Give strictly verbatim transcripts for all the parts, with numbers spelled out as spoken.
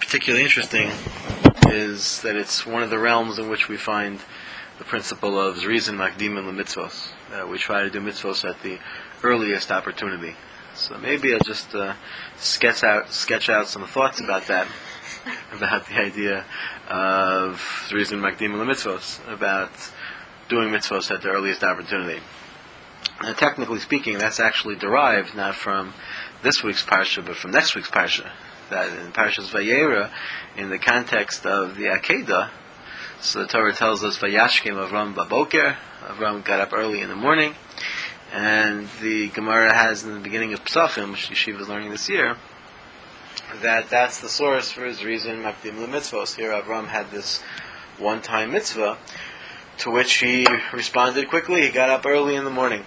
particularly interesting is that it's one of the realms in which we find the principle of Zrizin Makdim and Mitzvos. Uh, we try to do mitzvos at the earliest opportunity. So maybe I'll just uh, sketch out sketch out some thoughts about that, about the idea of Zrizin Makdim and Mitzvos, about doing mitzvos at the earliest opportunity. And technically speaking, that's actually derived not from this week's parsha, but from next week's parsha. That in Parshas Vayera, in the context of the Akedah, so the Torah tells us, Vayashkem Avram Baboker, Avram got up early in the morning, and the Gemara has in the beginning of Pesachim, which Yeshiva is learning this year, that that's the source for his reason, Makdim L'Mitzvos. Here Avram had this one-time mitzvah, to which he responded quickly. He got up early in the morning.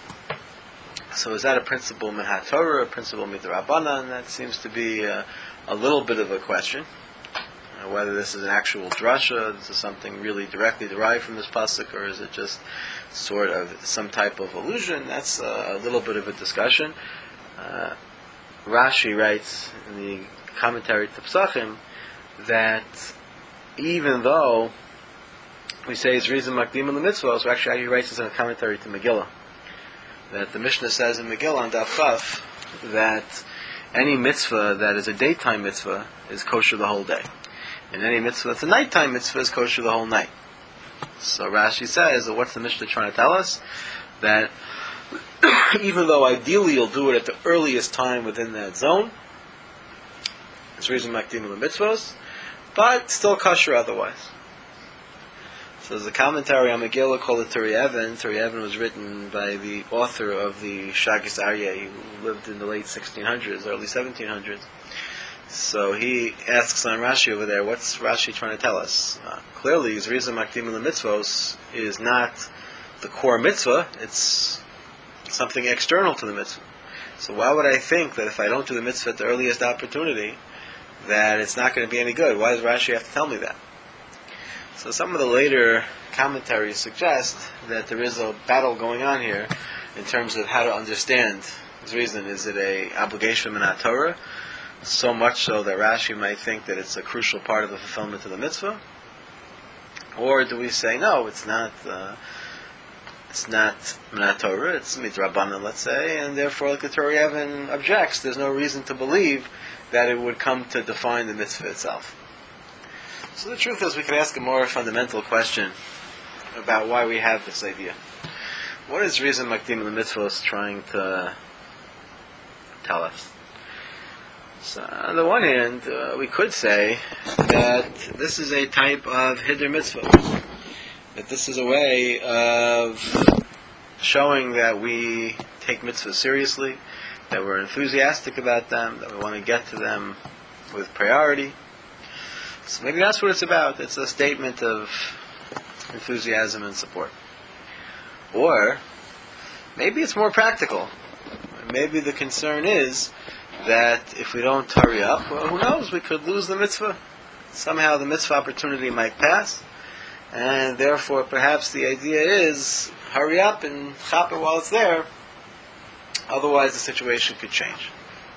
So is that a principle Mehat Torah, a principle Midrabanan? That seems to be a, a little bit of a question. Uh, whether this is an actual drasha, this is something really directly derived from this pasuk, or is it just sort of some type of allusion? That's a, a little bit of a discussion. Uh, Rashi writes in the commentary to Pesachim that even though we say it's reason Makdim in the mitzvahs, so actually he writes this in a commentary to Megillah, that the Mishnah says in Megillah on Daf Chaf that any mitzvah that is a daytime mitzvah is kosher the whole day, and any mitzvah that's a nighttime mitzvah is kosher the whole night. So Rashi says, that what's the Mishnah trying to tell us? That even though ideally you'll do it at the earliest time within that zone, it's reason Makdim in the mitzvahs, but still kosher otherwise. So there's a commentary on Megillah called the Turi Even. Turi Even was written by the author of the Shagis Aryeh, who lived in the late sixteen hundreds, early seventeen hundreds. So he asks on Rashi over there, what's Rashi trying to tell us? Uh, clearly, Zrizah Makdim in the mitzvos is not the core mitzvah, it's something external to the mitzvah. So why would I think that if I don't do the mitzvah at the earliest opportunity, that it's not going to be any good? Why does Rashi have to tell me that? So some of the later commentaries suggest that there is a battle going on here in terms of how to understand this reason. Is it a obligation in Torah, so much so that Rashi might think that it's a crucial part of the fulfillment of the mitzvah? Or do we say, no, it's not uh, it's not Minat Torah, it's Midrabanan, let's say, and therefore, like the Torah Even objects, there's no reason to believe that it would come to define the mitzvah itself. So the truth is, we can ask a more fundamental question about why we have this idea. What is reason Makdim the Mitzvos trying to tell us? So on the one hand, uh, we could say that this is a type of Hiddur Mitzvah. That this is a way of showing that we take mitzvahs seriously, that we're enthusiastic about them, that we want to get to them with priority. So maybe that's what it's about. It's a statement of enthusiasm and support. Or maybe it's more practical. Maybe the concern is that if we don't hurry up, well, who knows, we could lose the mitzvah. Somehow the mitzvah opportunity might pass, and therefore perhaps the idea is hurry up and chop it while it's there. Otherwise the situation could change.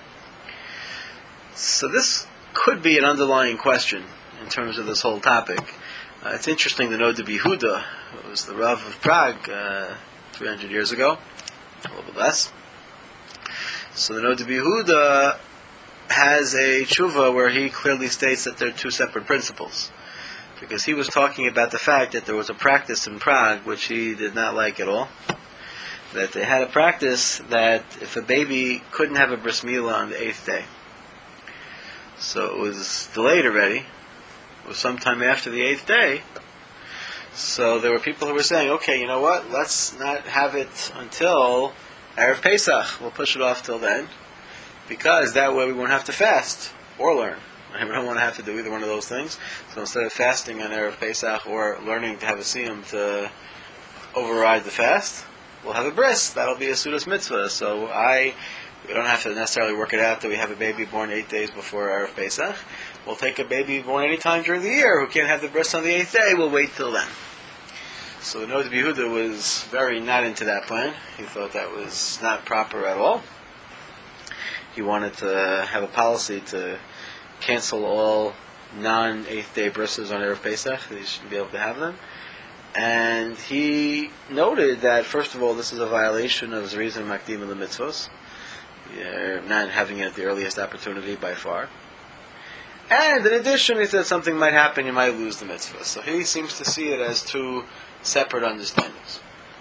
So this could be an underlying question in terms of this whole topic. Uh, it's interesting to know the Yehuda, who was the Rav of Prague uh, three hundred years ago, a little bit less. So the Noda Yehuda has a tshuva where he clearly states that there are two separate principles. Because he was talking about the fact that there was a practice in Prague which he did not like at all. That they had a practice that if a baby couldn't have a bris milah on the eighth day, so it was delayed already, it was sometime after the eighth day, so there were people who were saying, okay, you know what, let's not have it until Erev Pesach, we'll push it off till then, because that way we won't have to fast or learn. We don't want to have to do either one of those things. So instead of fasting on Erev Pesach or learning to have a siyum to override the fast, we'll have a bris. That'll be a Sudas mitzvah. So I, we don't have to necessarily work it out that we have a baby born eight days before Erev Pesach. We'll take a baby born any time during the year who can't have the bris on the eighth day. We'll wait till then. So the Noda Yehuda was very not into that plan. He thought that was not proper at all. He wanted to have a policy to cancel all non-eighth day brisses on Erev Pesach. He shouldn't be able to have them. And he noted that, first of all, this is a violation of Zrizim Makdim the Mitzvos. You're not having it at the earliest opportunity by far. And in addition, he said something might happen, you might lose the mitzvah. So he seems to see it as two separate understandings.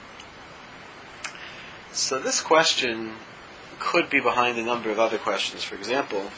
So this question could be behind a number of other questions. For example,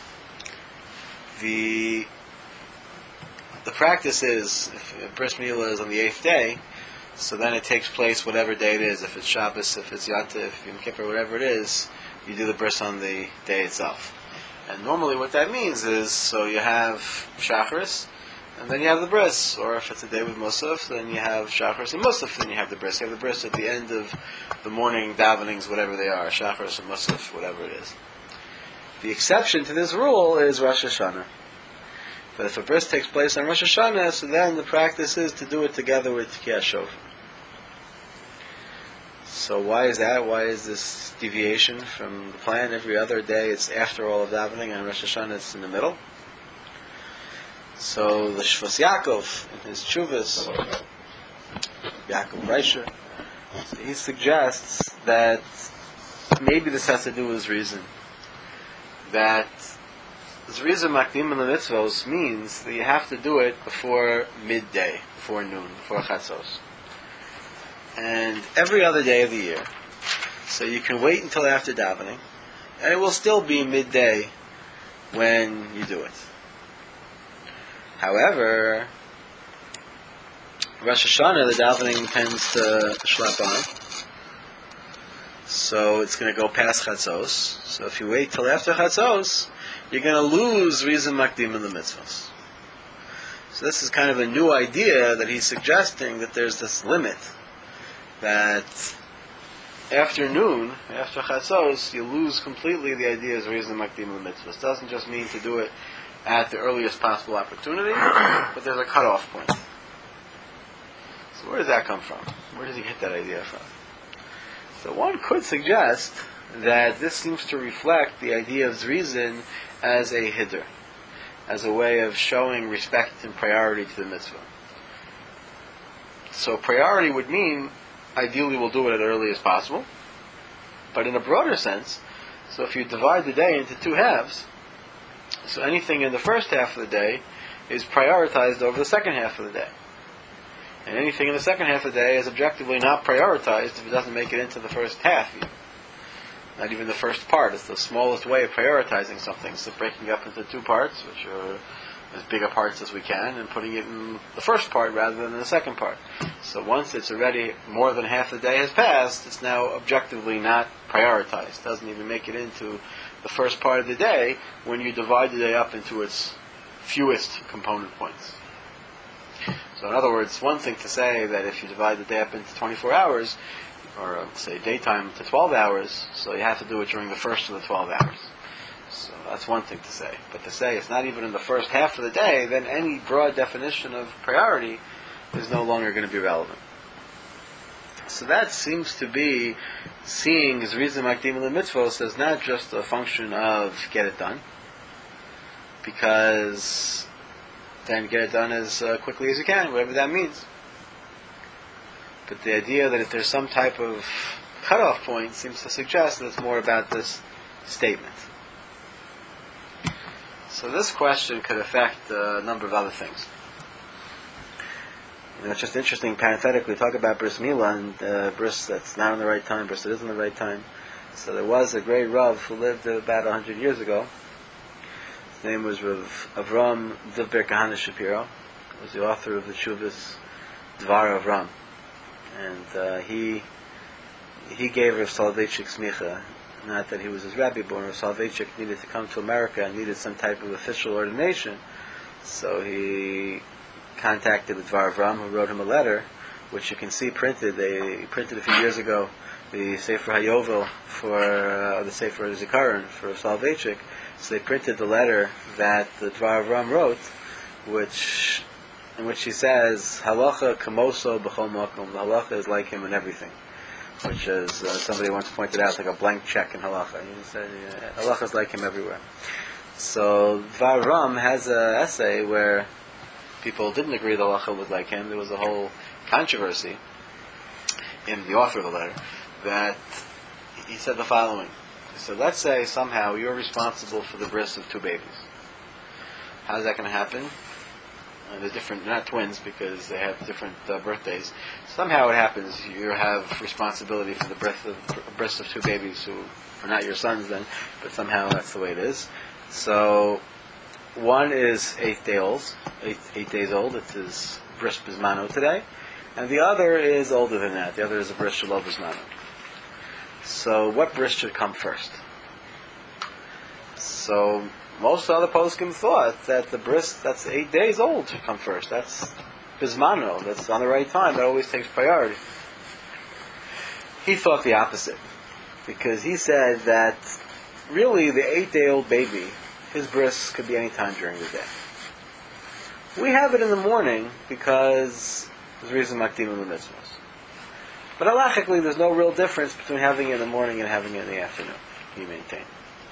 the the practice is, if Bris Milah is on the eighth day, so then it takes place whatever day it is. If it's Shabbos, if it's Yantif, Yom Kippur, whatever it is, you do the bris on the day itself. And normally what that means is, so you have Shacharis, and then you have the bris. Or if it's a day with Musaf, then you have Shacharis and Musaf, then you have the bris. You have the bris at the end of the morning davenings, whatever they are, Shacharis and Musaf, whatever it is. The exception to this rule is Rosh Hashanah. But if a bris takes place on Rosh Hashanah, so then the practice is to do it together with Tekiyah Shofar. So why is that? Why is this deviation from the plan? Every other day it's after all of davening, and Rosh Hashanah it's in the middle. So the Shvas Yaakov, in his Chuvas, Yaakov Reisher, he suggests that maybe this has to do with his reason. That Zrizim Makdim in the Mitzvos means that you have to do it before midday, before noon, before Chatzos. And every other day of the year. So you can wait until after davening, and it will still be midday when you do it. However, Rosh Hashanah, the davening tends to schlep on, so it's going to go past Chatzos. So if you wait till after Chatzos, you're going to lose Rizim Makdim in the mitzvahs. So this is kind of a new idea that he's suggesting, that there's this limit that after noon, after Chatzos, you lose completely the idea of Rizim Makdim in the mitzvahs. It doesn't just mean to do it at the earliest possible opportunity, but there's a cutoff point. So where does that come from? Where does he get that idea from? So one could suggest that this seems to reflect the idea of Zrizin as a hiddur, as a way of showing respect and priority to the mitzvah. So priority would mean, ideally we'll do it at the earliest possible, but in a broader sense, so if you divide the day into two halves, so anything in the first half of the day is prioritized over the second half of the day. And anything in the second half of the day is objectively not prioritized if it doesn't make it into the first half. Not even the first part. It's the smallest way of prioritizing something. So breaking up into two parts, which are as big a parts as we can, and putting it in the first part rather than the second part. So once it's already more than half the day has passed, it's now objectively not prioritized. It doesn't even make it into the first part of the day when you divide the day up into its fewest component points. So in other words, one thing to say that if you divide the day up into twenty-four hours, or uh, say daytime to twelve hours, so you have to do it during the first of the twelve hours. So that's one thing to say. But to say it's not even in the first half of the day, then any broad definition of priority is no longer going to be relevant. So that seems to be seeing Zrizim Makdim in the mitzvos as not just a function of get it done, because then get it done as uh, quickly as you can, whatever that means. But the idea that if there's some type of cutoff point seems to suggest that it's more about this statement. So this question could affect a number of other things. You know, it's just interesting, parenthetically, we talk about Bris Milah, and uh, Bris that's not on the right time, Bris that is on the right time. So there was a great Rav who lived about one hundred years ago. His name was Rav Avram Dibber Kahana Shapiro. He was the author of the Chuvas Dvar Avram. And uh, he he gave Rav Soloveitchik smicha. Not that he was his rabbi, but when Rav Soloveitchik needed to come to America and needed some type of official ordination, so he contacted the Dvar Avram, who wrote him a letter, which you can see printed. They printed a few years ago the Sefer HaYovel for uh, the Sefer Zikaron for Rav Soloveitchik. So they printed the letter that the Dvar Avram wrote, which in which he says, Halacha kamoso b'chol makom. The halacha is like him in everything. Which is, uh, somebody once pointed out, like a blank check in halacha. He said, uh, halacha is like him everywhere. So Varam has an essay where people didn't agree the halacha was like him. There was a whole controversy in the author of the letter that he said the following. He said, let's say somehow you're responsible for the bris of two babies. How's that going to happen? Uh, they're different, they're not twins because they have different uh, birthdays. Somehow it happens you have responsibility for the birth of, bris of two babies who are not your sons then, but somehow that's the way it is. So one is eight days old, eight, eight days old. It is bris bismano today, and the other is older than that. The other is a bris shelo bismano. So what bris should come first? So most other poskim thought that the bris that's eight days old should come first. That's bismano. That's on the right time. That always takes priority. He thought the opposite, because he said that really the eight-day-old baby, his bris could be any time during the day. We have it in the morning because there's reason makdim in the mitzvahs. But halachically, there's no real difference between having it in the morning and having it in the afternoon, he maintained.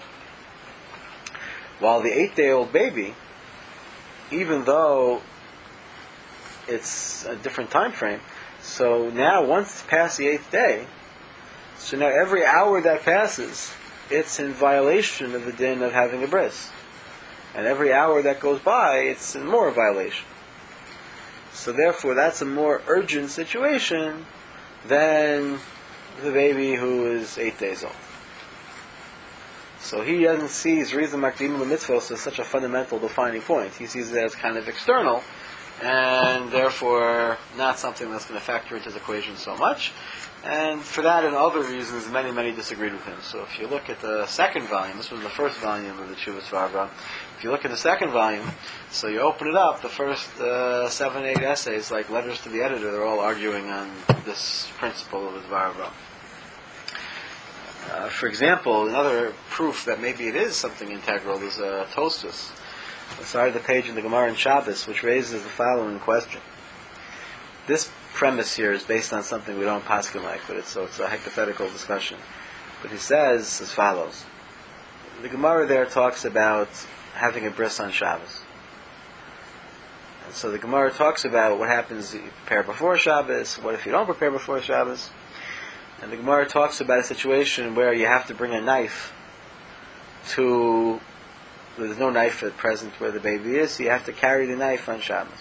While the eight-day-old baby, even though it's a different time frame, so now once it's past the eighth day, so now every hour that passes, it's in violation of the din of having a bris. And every hour that goes by, it's in more violation. So therefore, that's a more urgent situation than the baby who is eight days old. So he doesn't see Zriza Makdim L'Mitzvos as such a fundamental defining point. He sees it as kind of external, and therefore not something that's going to factor into his equation so much. And for that and other reasons, many, many disagreed with him. So if you look at the second volume, this was the first volume of the Tshuvas Va'avram. If you look at the second volume, so you open it up, the first uh, seven, eight essays, like letters to the editor, they're all arguing on this principle of the Va'avram. Uh, for example, another proof that maybe it is something integral is uh, Tosfos. On the side of the page in the Gemara in Shabbos, which raises the following question. This premise here is based on something we don't paskin like, but it's so it's a hypothetical discussion. But he says as follows: the Gemara there talks about having a bris on Shabbos, and so the Gemara talks about what happens if you prepare before Shabbos, what if you don't prepare before Shabbos, and the Gemara talks about a situation where you have to bring a knife to. There's no knife at present where the baby is, so you have to carry the knife on Shabbos.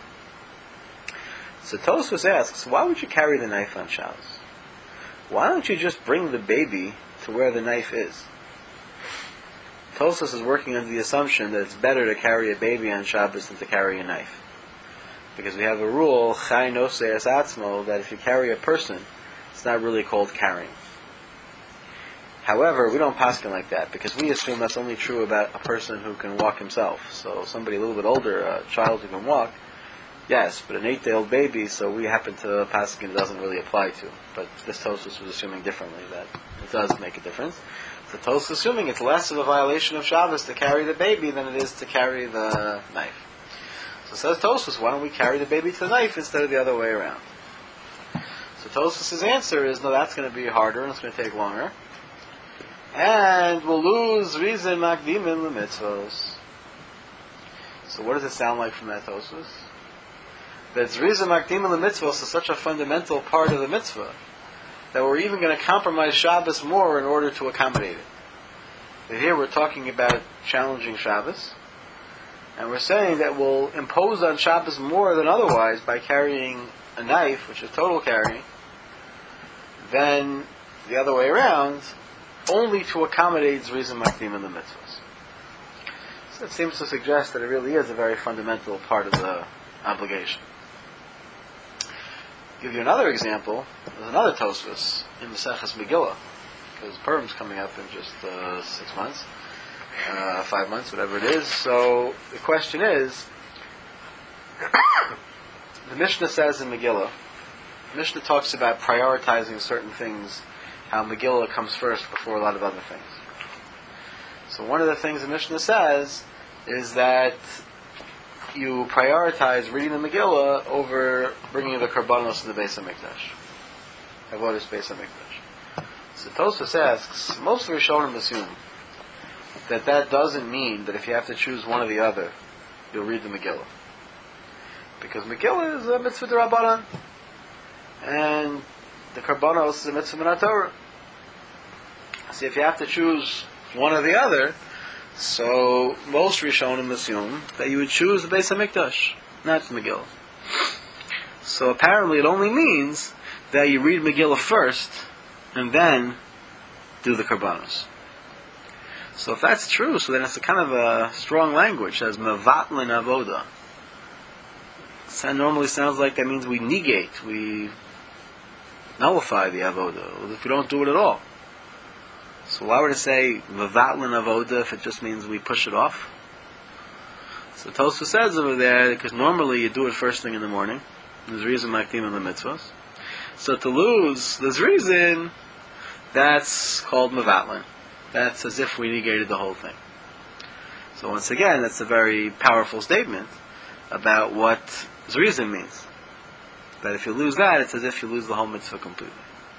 So Tosfos asks, why would you carry the knife on Shabbos? Why don't you just bring the baby to where the knife is? Tosfos is working under the assumption that it's better to carry a baby on Shabbos than to carry a knife. Because we have a rule, Chai Nosei Es Atzmo, that if you carry a person, it's not really called carrying. However, we don't paskin like that, because we assume that's only true about a person who can walk himself. So somebody a little bit older, a child who can walk, yes, but an eight-day-old baby, so we happen to paskin doesn't really apply to. But this Tosfos was assuming differently, that it does make a difference. So Tosfos is assuming it's less of a violation of Shabbos to carry the baby than it is to carry the knife. So says Tosfos, why don't we carry the baby to the knife instead of the other way around? So Tosfos' answer is, no, that's going to be harder and it's going to take longer. And we'll lose reason makdimin l'mitzvos. So what does it sound like from that Tosfos? That Zriza Makdim l'Mitzvos is such a fundamental part of the mitzvah that we're even going to compromise Shabbos more in order to accommodate it. But here we're talking about challenging Shabbos, and we're saying that we'll impose on Shabbos more than otherwise by carrying a knife, which is total carrying, than the other way around, only to accommodate Zriza Makdim l'Mitzvos. So it seems to suggest that it really is a very fundamental part of the obligation. Give you another example. There's another Tosfos in Maseches Megillah, because Purim's coming up in just uh, six months, uh, five months, whatever it is. So the question is, the Mishnah says in Megillah, Mishnah talks about prioritizing certain things, how Megillah comes first before a lot of other things. So one of the things the Mishnah says is that you prioritize reading the Megillah over bringing the Karbanos to the Beis HaMikdash. Avodas Beis HaMikdash. So Tosfos asks, most of the Rishonim assume that that doesn't mean that if you have to choose one or the other, you'll read the Megillah. Because Megillah is a mitzvah d'Rabbanan, and the Karbanos is a mitzvah min Torah. So if you have to choose one or the other, so most Rishonim assume that you would choose the Beis HaMikdash, not the Megillah. So apparently it only means that you read Megillah first, and then do the Karbanos. So if that's true, so then it's a kind of a strong language, as mevatlin avoda. It normally sounds like that means we negate, we nullify the avoda, if we don't do it at all. So why would it say mevatlin avoda if it just means we push it off? So Tosfos says over there, because normally you do it first thing in the morning. There's reason makdim in the mitzvahs. So to lose, there's reason, that's called mevatlin. That's as if we negated the whole thing. So once again, that's a very powerful statement about what zrizim means. That if you lose that, it's as if you lose the whole mitzvah completely.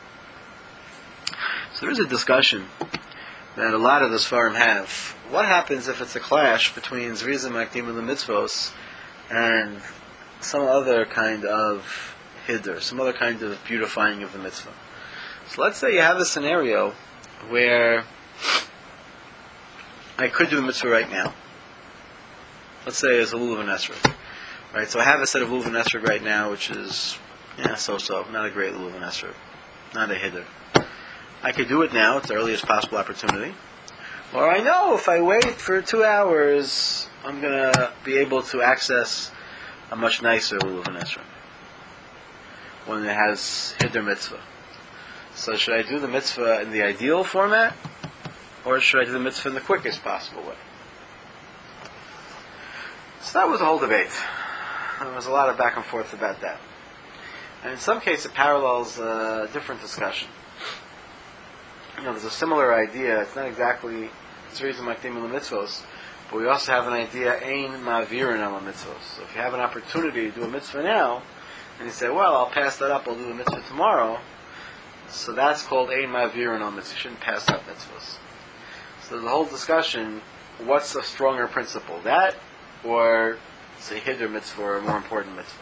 So there is a discussion that a lot of the Sfarim have. What happens if it's a clash between zrizim, makdim, and the mitzvos, and some other kind of hiddur, some other kind of beautifying of the mitzvah? So let's say you have a scenario where I could do the mitzvah right now. Let's say it's a lulav and esrog. Right, so I have a set of lulav and esrog right now, which is, yeah, so-so, not a great lulav and esrog, not a hiddur. I could do it now, it's the earliest possible opportunity. Or I know if I wait for two hours, I'm going to be able to access a much nicer lulav and esrog, one that has hiddur mitzvah. So should I do the mitzvah in the ideal format, or should I do the mitzvah in the quickest possible way? So that was a whole debate. There was a lot of back and forth about that. And in some cases it parallels a different discussion. You know, there's a similar idea. It's not exactly zrizim makdim el mitzvos, but we also have an idea, ein ma'avirin el mitzvos. So if you have an opportunity to do a mitzvah now, and you say, well, I'll pass that up, I'll do the mitzvah tomorrow, so that's called ein ma'avirin el mitzvos. You shouldn't pass up mitzvos. So the whole discussion, what's a stronger principle? That, or say hiddur mitzvah, or a more important mitzvah?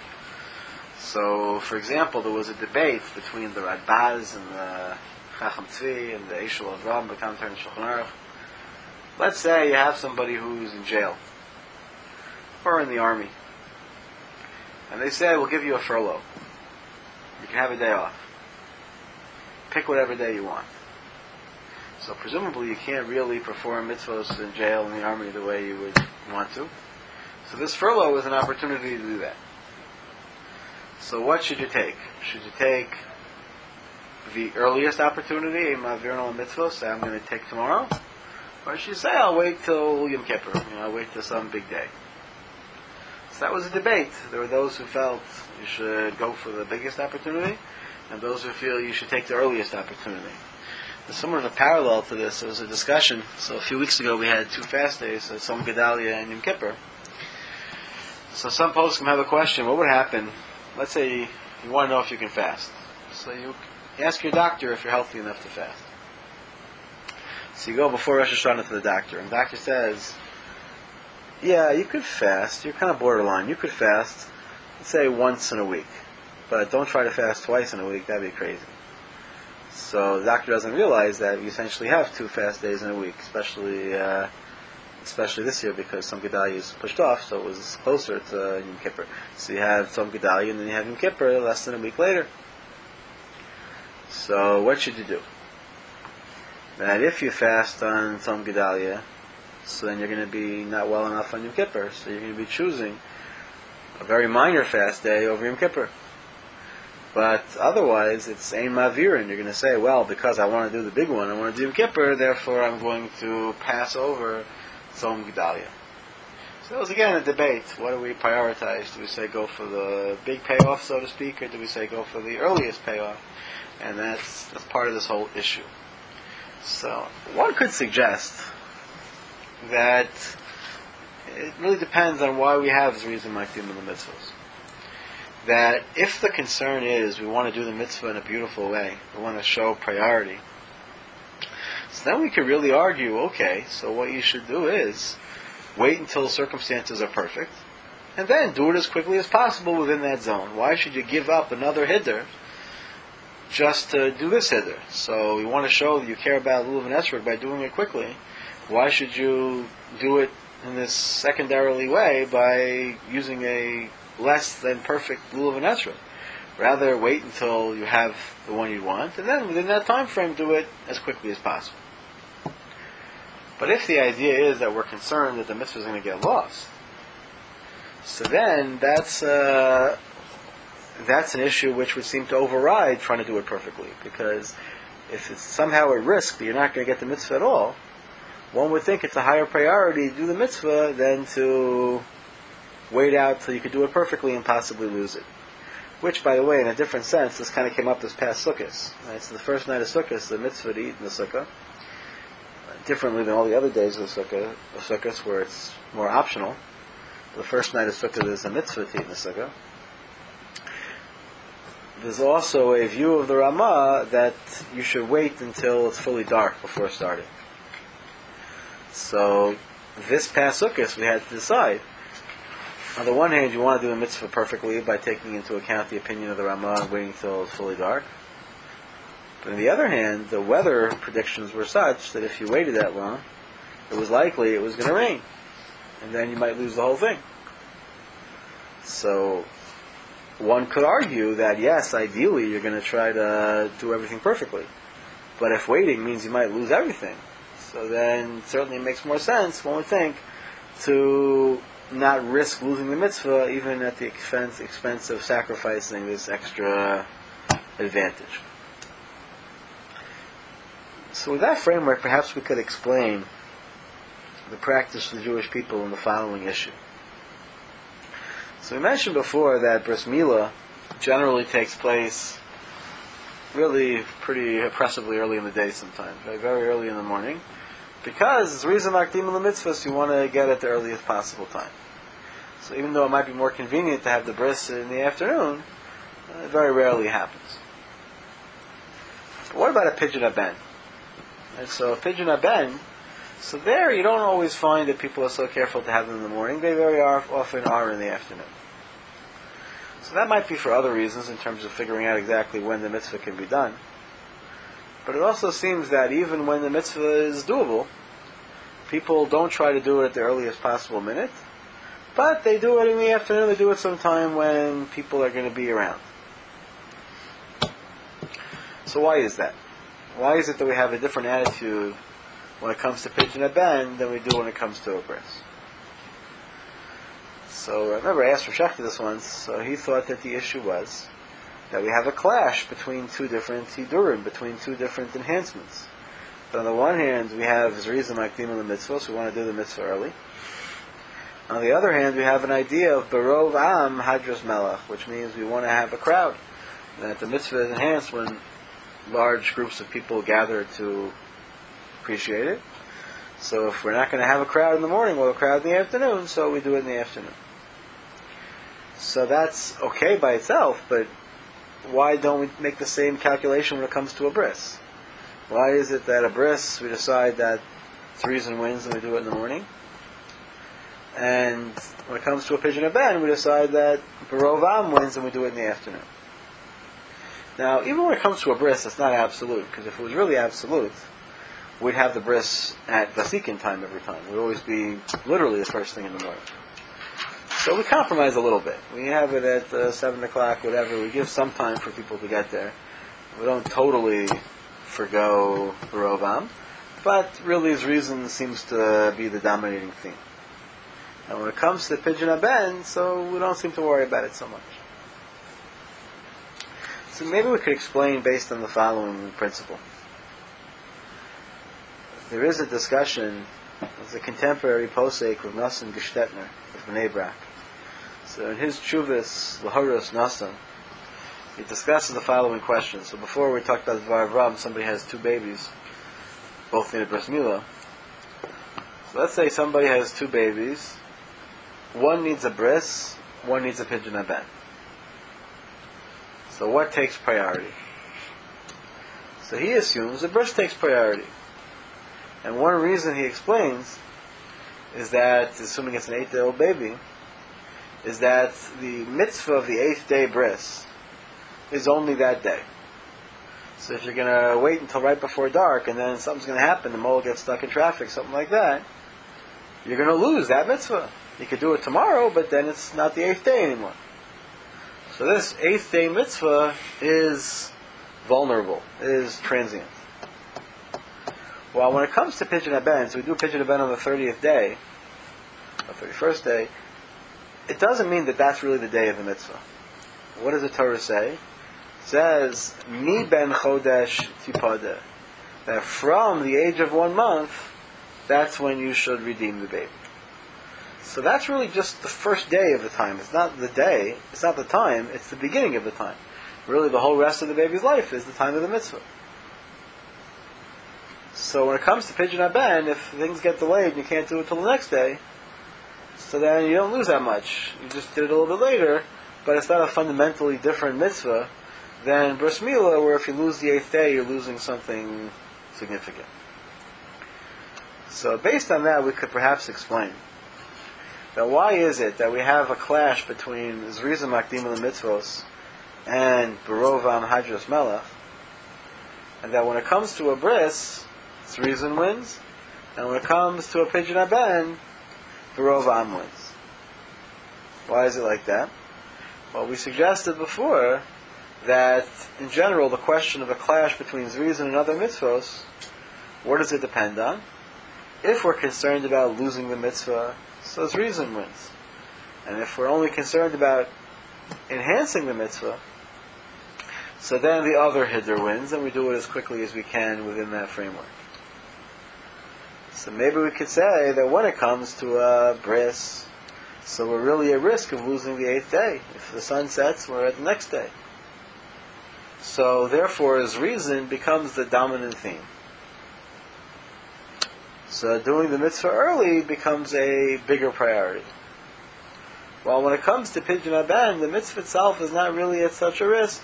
So, for example, there was a debate between the Radbaz and the Chacham Tzvi and the Eshel Avram, the Commentator in Shulchan Aruch. Let's say you have somebody who's in jail or in the army, and they say, we'll give you a furlough. You can have a day off. Pick whatever day you want. So presumably you can't really perform mitzvahs in jail in the army the way you would want to. So this furlough is an opportunity to do that. So what should you take? Should you take the earliest opportunity, ma'avirin mitzvah, say I'm going to take tomorrow? Or should you say I'll wait till Yom Kippur, you know, I'll wait till some big day? So that was a debate. There were those who felt you should go for the biggest opportunity, and those who feel you should take the earliest opportunity. There's somewhat of a parallel to this. There was a discussion. So a few weeks ago we had two fast days, so Tzom Gedalia and Yom Kippur. So some poskim have a question, what would happen? Let's say you, you want to know if you can fast. So you ask your doctor if you're healthy enough to fast. So you go before Rosh Hashanah to the doctor, and the doctor says, yeah, you could fast. You're kind of borderline. You could fast, let's say, once in a week. But don't try to fast twice in a week. That'd be crazy. So the doctor doesn't realize that you essentially have two fast days in a week, especially uh, especially this year because Tzom Gedalia is pushed off, so it was closer to Yom Kippur. So you have Tzom Gedalia and then you have Yom Kippur less than a week later. So what should you do? That if you fast on Tzom Gedalia, so then you're going to be not well enough on Yom Kippur, so you're going to be choosing a very minor fast day over Yom Kippur. But otherwise, it's ein ma'avirin. You're going to say, well, because I want to do the big one, I want to do Yom Kippur, therefore I'm going to pass over Tzom Gedalia. So that was again a debate. What do we prioritize? Do we say go for the big payoff, so to speak, or do we say go for the earliest payoff? And that's, that's part of this whole issue. So one could suggest that it really depends on why we have zrizim makdim in the mitzvahs. That if the concern is we want to do the mitzvah in a beautiful way, we want to show priority, So then we could really argue, okay, so what you should do is wait until the circumstances are perfect, and then do it as quickly as possible within that zone. Why should you give up another hiddur just to do this hiddur? So you want to show that you care about lulav and esrog by doing it quickly. Why should you do it in this secondarily way by using a less than perfect lulav and esrog? Rather, wait until you have the one you want, and then within that time frame, do it as quickly as possible. But if the idea is that we're concerned that the mitzvah is going to get lost, so then that's uh, that's an issue which would seem to override trying to do it perfectly. Because if it's somehow at risk that you're not going to get the mitzvah at all, one would think it's a higher priority to do the mitzvah than to wait out till you could do it perfectly and possibly lose it. Which, by the way, in a different sense, this kind of came up this past Sukkot. Right? So the first night of Sukkot, the mitzvah to eat in the Sukkah, differently than all the other days of the Sukkah, of Sukkot, where it's more optional. The first night of Sukkot is a mitzvah to eat in the Sukkah. There's also a view of the Ramah that you should wait until it's fully dark before starting. So, this past Sukkot, we had to decide. On the one hand, you want to do the mitzvah perfectly by taking into account the opinion of the Ramah and waiting until it's fully dark. But on the other hand, the weather predictions were such that if you waited that long, it was likely it was going to rain. And then you might lose the whole thing. So, one could argue that yes, ideally you're going to try to do everything perfectly. But if waiting means you might lose everything, so then certainly it makes more sense, one would think, to not risk losing the mitzvah even at the expense, expense of sacrificing this extra advantage. So with that framework, perhaps we could explain the practice of the Jewish people in the following issue. So we mentioned before that bris milah generally takes place really pretty oppressively early in the day sometimes, right? Very early in the morning, because it's reason makdim l'mitzvahs, you want to get at the earliest possible time. So even though it might be more convenient to have the bris in the afternoon, it very rarely happens. But what about a pidyon haben? And so a pidyon haben, so there you don't always find that people are so careful to have them in the morning. They very often are in the afternoon. So that might be for other reasons in terms of figuring out exactly when the mitzvah can be done. But it also seems that even when the mitzvah is doable, people don't try to do it at the earliest possible minute, but they do it in the afternoon. They do it sometime when people are going to be around. So why is that? Why is it that we have a different attitude when it comes to pidyon haben than we do when it comes to a bris? So I remember I asked Rashekta this once. So he thought that the issue was that we have a clash between two different hidurim, between two different enhancements. But on the one hand, we have zrizah makdim l'mitzvah, so we want to do the mitzvah early. On the other hand, we have an idea of barov am hadras melech, which means we want to have a crowd. That the mitzvah is enhanced when large groups of people gather to appreciate it. So if we're not going to have a crowd in the morning, we'll have a crowd in the afternoon, so we do it in the afternoon. So that's okay by itself, but why don't we make the same calculation when it comes to a bris? Why is it that a bris, we decide that Zrizin wins and we do it in the morning? And when it comes to a pidyon haben, we decide that barov am wins and we do it in the afternoon. Now, even when it comes to a bris, it's not absolute, because if it was really absolute, we'd have the bris at vasikin time every time. It would always be literally the first thing in the morning. So we compromise a little bit. We have it at uh, seven o'clock, whatever. We give some time for people to get there. We don't totally forgo barov am, but really his reason seems to be the dominating theme. And when it comes to pidyon haben, so we don't seem to worry about it so much. So maybe we could explain based on the following principle. There is a discussion, there's a contemporary posek with Nassim Gestetner of Bnei Brak. So in his Chuvas Lahoros Nassim, he discusses the following question. So before we talked about Dvar Avram, somebody has two babies, both need a bris milah. So let's say somebody has two babies, one needs a bris, one needs a pidyon haben. So what takes priority? So he assumes the bris takes priority. And one reason he explains is that, assuming it's an eight-day-old baby, is that the mitzvah of the eighth day bris is only that day. So if you're going to wait until right before dark and then something's going to happen, the mole gets stuck in traffic, something like that, you're going to lose that mitzvah. You could do it tomorrow, but then it's not the eighth day anymore. So this eighth day mitzvah is vulnerable, is transient. Well, when it comes to Pidyon Haben, so we do Pidyon Haben on the thirtieth day, or thirty-first day, it doesn't mean that that's really the day of the mitzvah. What does the Torah say? It says, Mi ben chodesh tipadeh. That from the age of one month, that's when you should redeem the baby. So that's really just the first day of the time. It's not the day, it's not the time, it's the beginning of the time. Really, the whole rest of the baby's life is the time of the mitzvah. So when it comes to Pidyon Haben, if things get delayed and you can't do it till the next day, so then you don't lose that much. You just did it a little bit later, but it's not a fundamentally different mitzvah than Bris Milah, where if you lose the eighth day, you're losing something significant. So based on that, we could perhaps explain that why is it that we have a clash between Zriza Makdim Mitzvos and Barovam Hadras Melech, and that when it comes to a bris, Zrizin wins, and when it comes to a Pidyon Haben, Barovam wins. Why is it like that? Well, we suggested before that, in general, the question of a clash between Zrizin and other mitzvos, what does it depend on? If we're concerned about losing the mitzvah, so Zrizin wins. And if we're only concerned about enhancing the mitzvah, so then the other Hiddur wins, and we do it as quickly as we can within that framework. So maybe we could say that when it comes to a bris, so we're really at risk of losing the eighth day. If the sun sets, we're at the next day. So therefore, Zrizin becomes the dominant theme. So doing the mitzvah early becomes a bigger priority. While when it comes to Pidyon Haben, the mitzvah itself is not really at such a risk.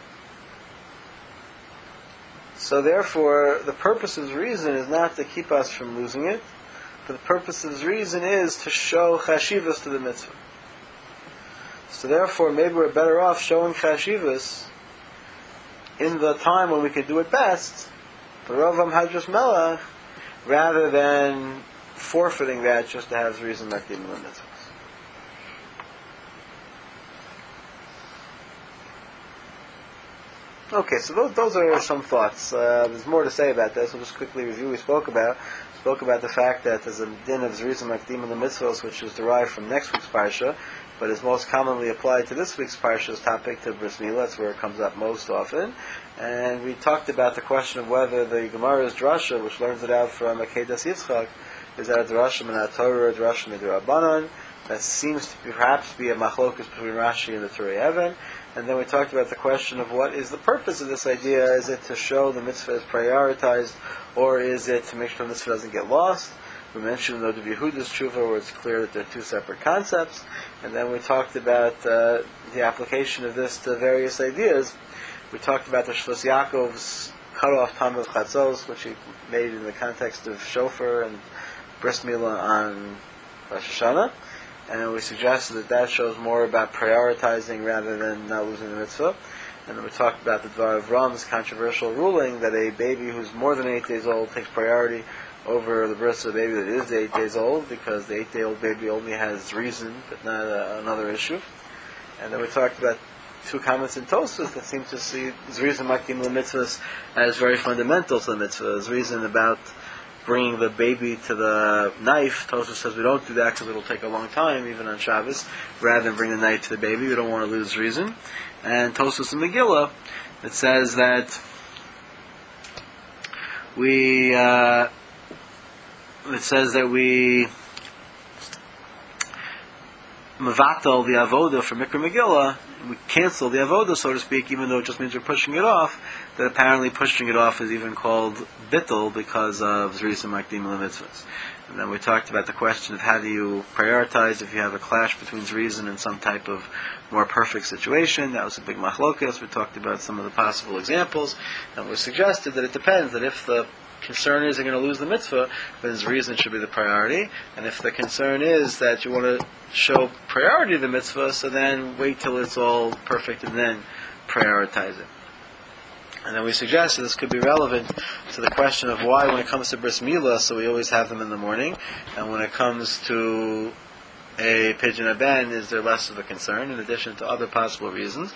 So therefore, the purpose of Zrizin is not to keep us from losing it, but the purpose of Zrizin is to show chashivas to the mitzvah. So therefore, maybe we're better off showing chashivas in the time when we can do it best, Barovam Hadras Melech, rather than forfeiting that just to have Zrizin Makdim Mitzvos. Okay, so those, those are some thoughts. Uh, there's more to say about this. We'll just quickly review. We spoke about spoke about the fact that there's a din of Zrizin Makdim Mitzvos, which is derived from next week's parsha, but is most commonly applied to this week's parsha's topic, to Bris Milah. That's where it comes up most often. And we talked about the question of whether the Gemara's drasha, which learns it out from Akedas Yitzchak, is that a drasha min HaTorah or a drasha midrabanan. That seems to be, perhaps be a machlokus between Rashi and the Turei Even. And then we talked about the question of what is the purpose of this idea. Is it to show the mitzvah is prioritized, or is it to make sure the mitzvah doesn't get lost? We mentioned the Yehuda's tshuva, where it's clear that they're two separate concepts. And then we talked about uh, the application of this to various ideas. We talked about the Shlos Yaakov's cut-off time of Chatzos, which he made in the context of Shofar and Bris Milah on Rosh Hashanah. And we suggested that that shows more about prioritizing rather than not losing the mitzvah. And then we talked about the Dvar of Ram's controversial ruling that a baby who's more than eight days old takes priority over the bris of a baby that is eight days old, because the eight-day-old baby only has reason, but not uh, another issue. And then we talked about two comments in Tosfos that seem to see Zrizin Makdim Mitzvahs as very fundamental to the mitzvah. Zrizin about bringing the baby to the knife. Tosfos says we don't do that because it'll take a long time, even on Shabbos. Rather than bring the knife to the baby, we don't want to lose reason. And Tosfos in Megillah, it says that we, uh, it says that we mevatel the avoda for Mikra Megillah, we cancel the avoda, so to speak, even though it just means we're pushing it off. That apparently pushing it off is even called bittul because of Zrizin Makdim Mitzvos. And then we talked about the question of how do you prioritize if you have a clash between Zrizin and some type of more perfect situation. That was a big machlokas. We talked about some of the possible examples, and we suggested that it depends, that if the concern is you're going to lose the mitzvah, then his reason should be the priority. And if the concern is that you want to show priority to the mitzvah, so then wait till it's all perfect and then prioritize it. And then we suggest that this could be relevant to the question of why, when it comes to bris milah, so we always have them in the morning, and when it comes to a pidyon haben, is there less of a concern, in addition to other possible reasons.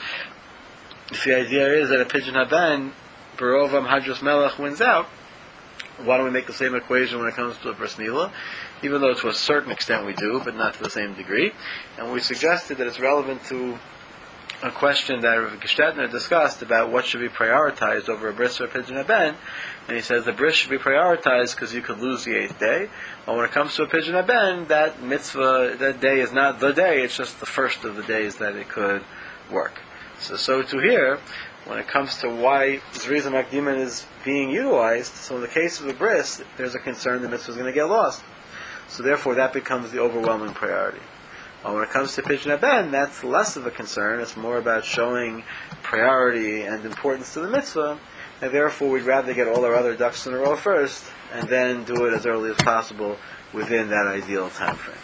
If the idea is that a pidyon haben, Barovam Hadras Melech, wins out, why don't we make the same equation when it comes to a bris milah? Even though to a certain extent we do, but not to the same degree. And we suggested that it's relevant to a question that Rav Gestetner discussed about what should be prioritized over a bris or a pidyon haben. And he says the bris should be prioritized because you could lose the eighth day. But when it comes to a pidyon haben, that mitzvah, that day is not the day, it's just the first of the days that it could work. So, so to here, when it comes to why Zriza Makdiman is being utilized, so in the case of a bris, there's a concern the mitzvah is going to get lost. So therefore that becomes the overwhelming priority. Well, when it comes to pidyon haben, that's less of a concern. It's more about showing priority and importance to the mitzvah, and therefore we'd rather get all our other ducks in a row first, and then do it as early as possible within that ideal time frame.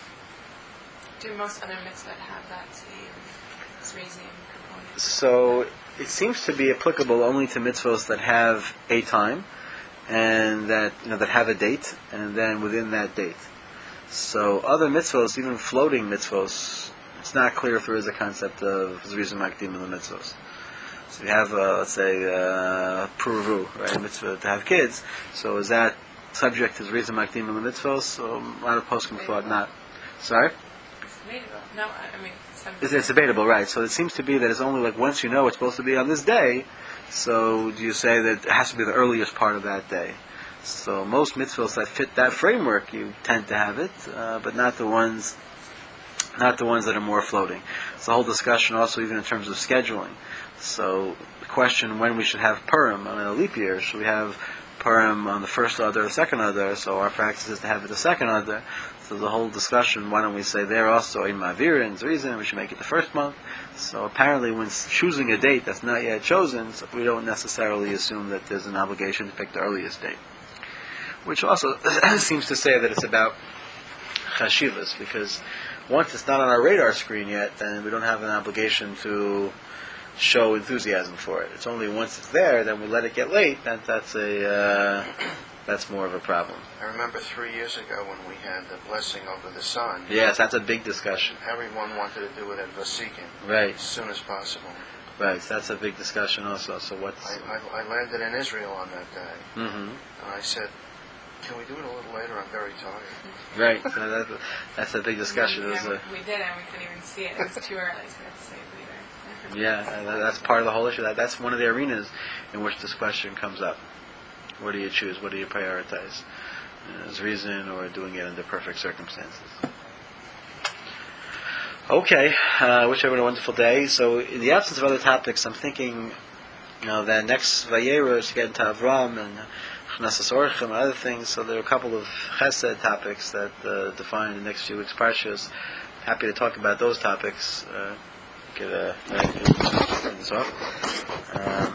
Do most other mitzvahs have that same Zrizim component? So it seems to be applicable only to mitzvahs that have a time, and that you know that have a date, and then within that date. So other mitzvahs, even floating mitzvahs, it's not clear if there is a concept of Zrizim Makdim in the mitzvahs. So you have, uh, let's say, uh, Puravu, right, mitzvah to have kids. So is that subject to Zrizim Makdim in the mitzvahs? So a lot of poskim thought not. Sorry? It's debatable. No, I mean, it's, it's debatable, right. So it seems to be that it's only like once you know it's supposed to be on this day, so do you say that it has to be the earliest part of that day? So most mitzvahs that fit that framework, you tend to have it, uh, but not the ones, not the ones that are more floating. It's a whole discussion also even in terms of scheduling. So the question when we should have Purim on a leap year, should we have Purim on the first Adar or second Adar? So our practice is to have it the second Adar. So the whole discussion, why don't we say there also in Ma'avir and Zrizim, we should make it the first month. So apparently when choosing a date that's not yet chosen, so we don't necessarily assume that there's an obligation to pick the earliest date. Which also seems to say that it's about chashivas, because once it's not on our radar screen yet, then we don't have an obligation to show enthusiasm for it. It's only once it's there, then we let it get late, then that's a uh, that's more of a problem. I remember three years ago when we had the blessing over the sun. Yes, that's a big discussion. Everyone wanted to do it at Vasikin, right, as soon as possible. Right, so that's a big discussion also. So what's I, I, I landed in Israel on that day, mm-hmm. and I said, can we do it a little later? I'm very tired. Right, so that's, a, that's a big discussion. Yeah, it was we, a, we did, and we couldn't even see it. It was too early, so we had to say it later. yeah, that, that's part of the whole issue. That That's one of the arenas in which this question comes up. What do you choose? What do you prioritize? Uh, as reason or doing it under perfect circumstances? Okay, uh, wish everyone a wonderful day. So in the absence of other topics, I'm thinking, you know, that next Vayera is to get into Avram and Chnesas Orchim and other things. So there are a couple of Chesed topics that uh, define the next few weeks' Parshas. Happy to talk about those topics. Uh, get a, uh, this off. Um,